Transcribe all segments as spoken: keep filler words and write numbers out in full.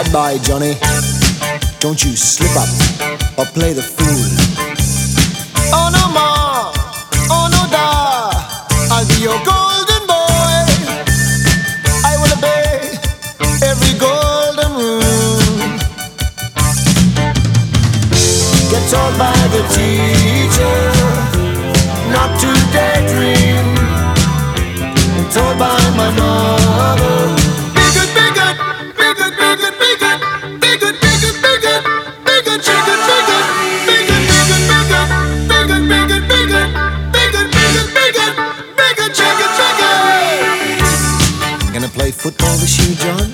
bad boy, Johnny. Don't you slip up or play the fool. Oh no ma, oh no da, I'll be your golden boy. I will obey every golden rule. Get told by the teacher not to daydream. Told by my mother, be good, be good, be good, be good, be good, be good, be good, be good, be good, chicken, be good, be good, be good, be good, be good, be good, be good, be good, be good, be good, be good, chicken, chicken. Gonna play football this year, John?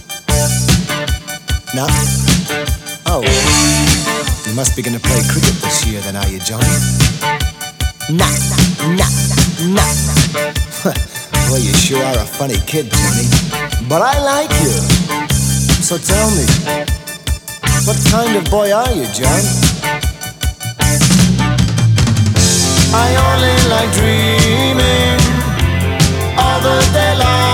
No? Oh, you must be gonna play cricket this year then, are you, Johnny? Nah, nah, nah, nah. Well, you sure are a funny kid, Johnny. But I like you. So tell me, what kind of boy are you, John? I only like dreaming all the day long.